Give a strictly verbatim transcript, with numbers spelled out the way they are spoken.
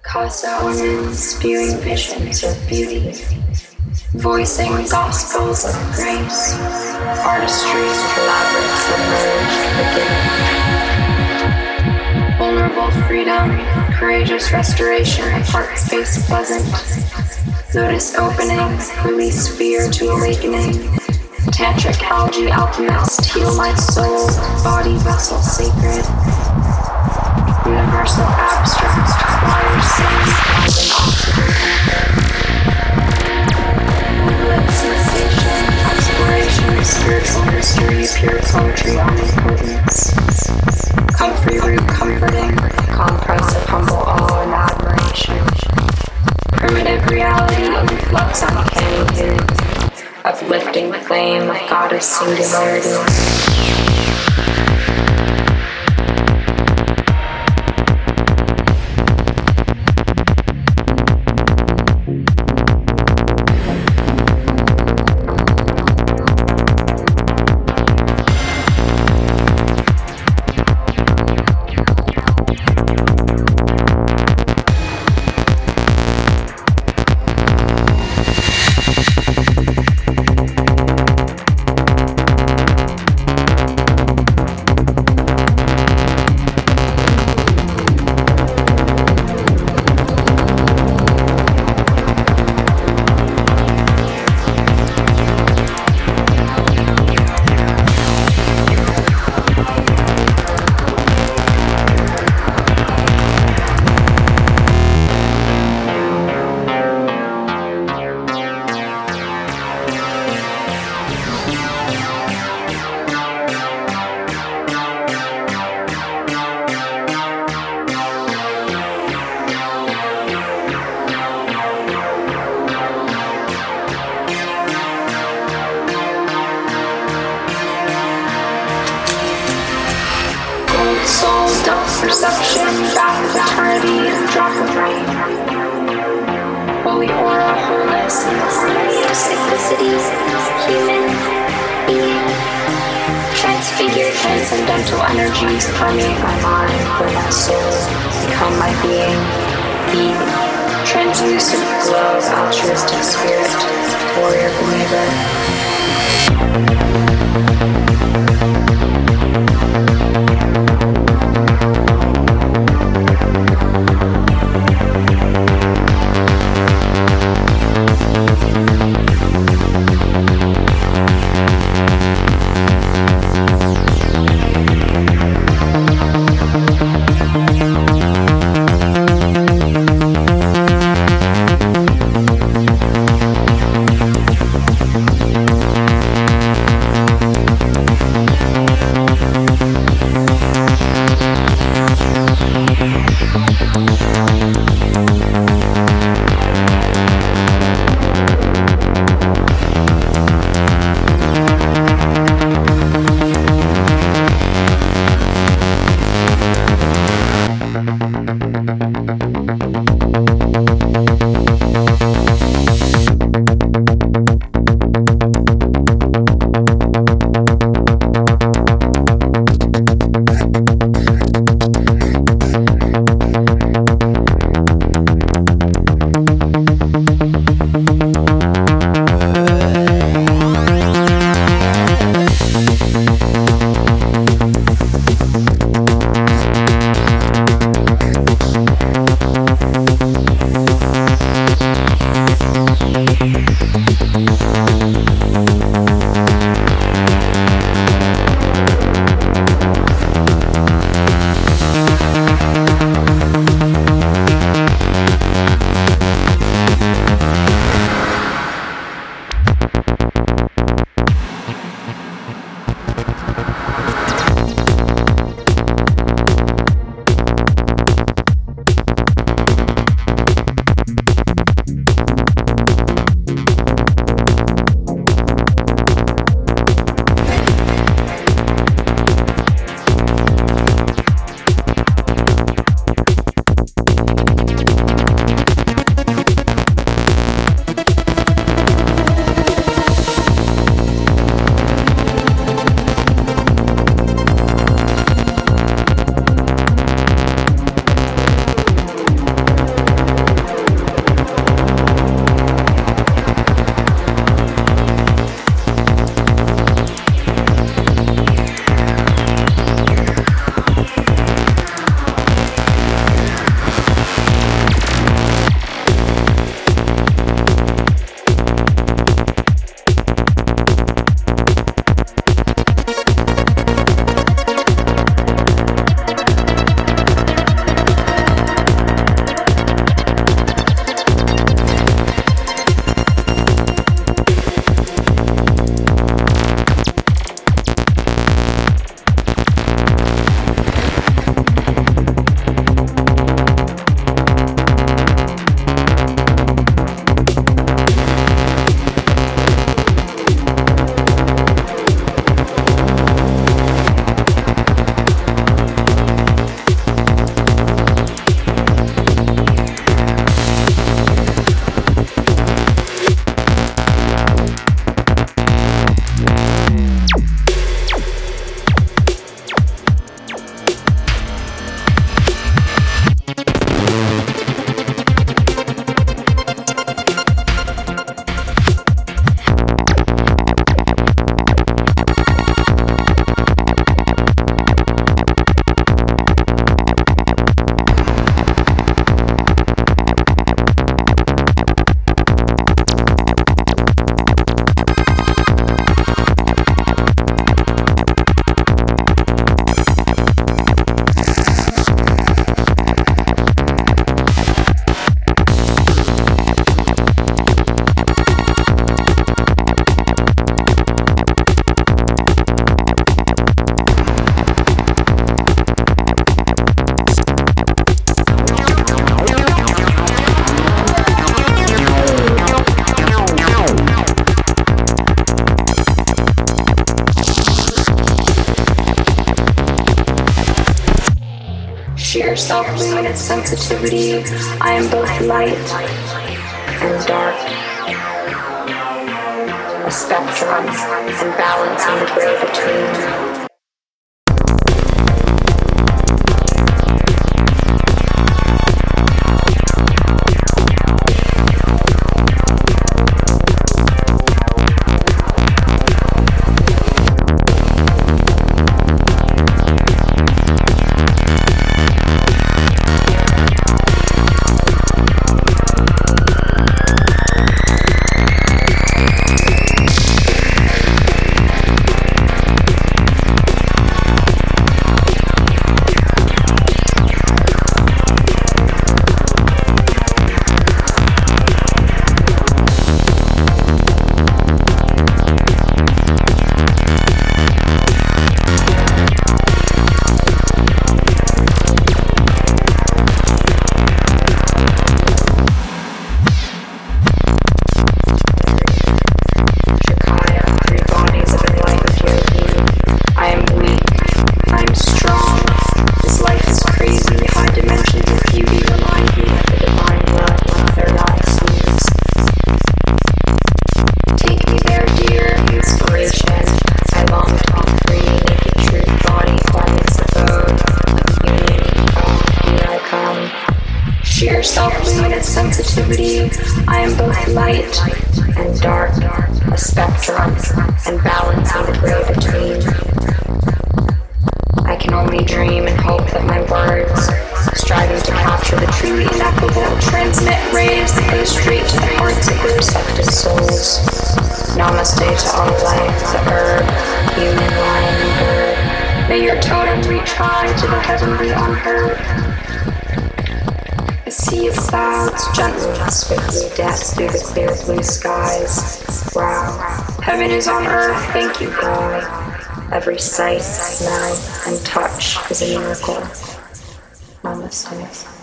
Casa women spewing visions of beauty, voicing gospels of grace, artistry elaborate submerged within. Vulnerable freedom, courageous restoration of heart space pleasant, lotus opening, release fear to awakening, tantric algae alchemist, heal my soul, body vessel sacred, universal abstract, choir sing, thousand oxygen lit sensation, exploration, spiritual mystery, pure poetry, omnipotence, comfrey root comforting, compress of humble awe and admiration, primitive reality, influx uncanny hidden, uplifting flame of goddess singularity. Perception, back of eternity, and drop of rain. Holy aura, wholeness, and the harmony of simplicity, human being. Transfigured transcendental energies permeate my mind, where my soul become my being. Be translucent glow, altruistic spirit, warrior believer. self-limited sensitivity. I am both light and dark, a spectrum and balance in the gray between. Sheer self-limited sensitivity. I am both light and dark, a spectrum and balance in the gray between. I can only dream and hope that my words, striving to capture the truly ineffable, transmit rays that go straight to the hearts of the receptive souls. Namaste to all life, the herb, human, lion, and bird. May your totem reach high to the heavenly unheard. The sea is clouds, gently and swiftly dance through the clear blue skies. Wow, heaven is on earth, thank you, God. Every sight, smell, and touch is a miracle. Namaste.